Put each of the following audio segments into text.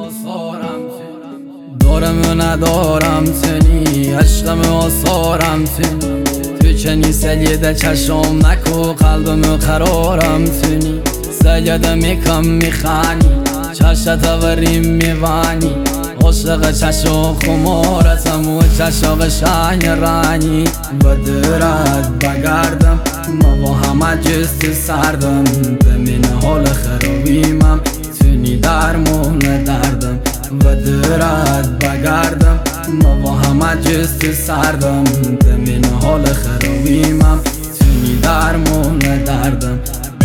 آثارم دارم و ندارم تنی عشقم و آثارم تنی تو چنی سلیده چشم نکو قلبم و قرارم تنی سجده میکم میخانی چشت وریم میوانی عاشق چشم خمارتم و چشق شنگ رانی و درد بگردم ما با همه جست سردم بمین حال خرابیمم تونی درمون دردم و درد بگردم ما با همه جست سردم بمین حال خرابیمم تونی درمون دردم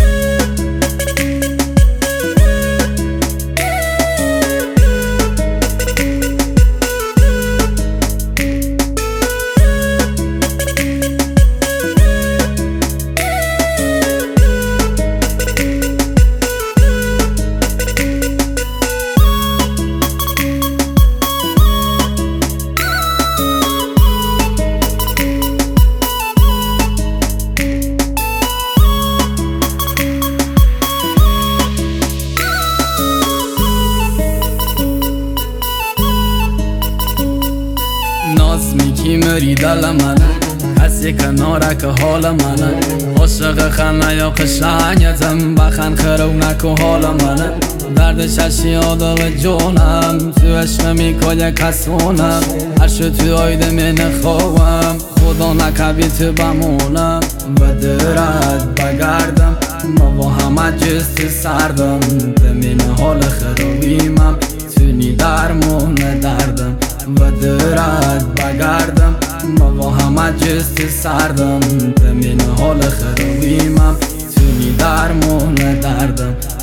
ناز میکی مری دل منه کسی کناره که حال منه عاشق خنه یا قشنگتم بخن خرو نکو حال منه درد چشی آداغ جونم تو عشق میکای کسونم هرشو تو آیده من خوام خدا نکبی تو بمونم و درد بگردم ما با همه جست سردم بمین حال خرابیمم تونی درمون دردم و درد بگردم ما با همه جست سردم بمین حال خرابیمم تونی درمون دردم